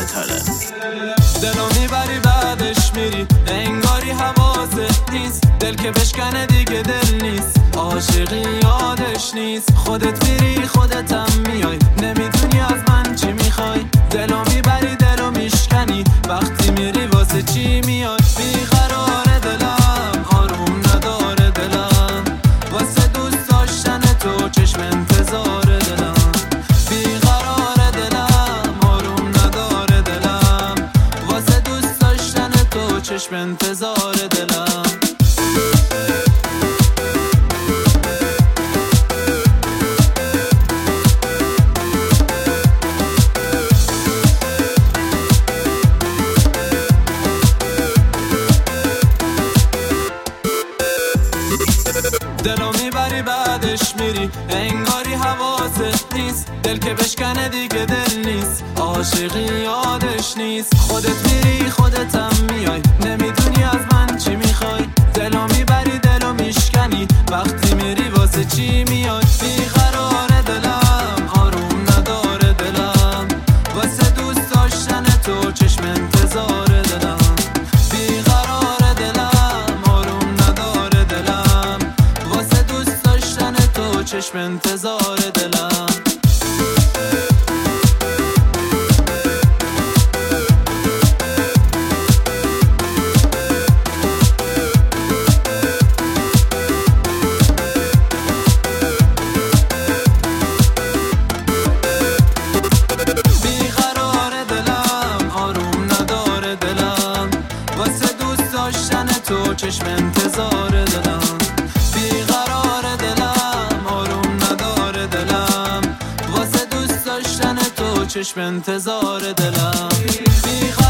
باحال‌تره. دلو میبری بعدش میری، انگاری حواست نیست، دل که بشکنه دیگه دل نیست، عاشقی یادش نیست، خودت میری خودتم میای، نمیدونی از من چی میخوای، دلو میبری دلو میشکنی، وقتی میری واسه چی میای، بیقرار دلم آروم نداره دلم، واسه دوست داشتن تو چشم انتظار دلم، بیقرار دلم آروم نداره دلم، واسه دوست داشتن تو چشم انتظار دلم. دلو میبری بعدش میری، انگاری حواست نیست، دل که بشکنه دیگه دل نیست، عاشقی یادش نیست، خودت میری خودتم میای، نمیدونی از من چی میخوای، دلو میبری دلو میشکنی، وقتی میری واسه چی میای، بیقرار دلم آروم نداره دلم، واسه دوست داشتن تو چشم انتظار دلم، بیقرار دلم آروم نداره دلم، واسه دوست داشتن تو چشم انتظار دلم. بیقرار دلم آروم نداره دلم، واسه دوست داشتن تو چشم انتظار دلم، بیقرار دلم آروم نداره دلم، واسه دوست داشتن تو چشم انتظار دلم.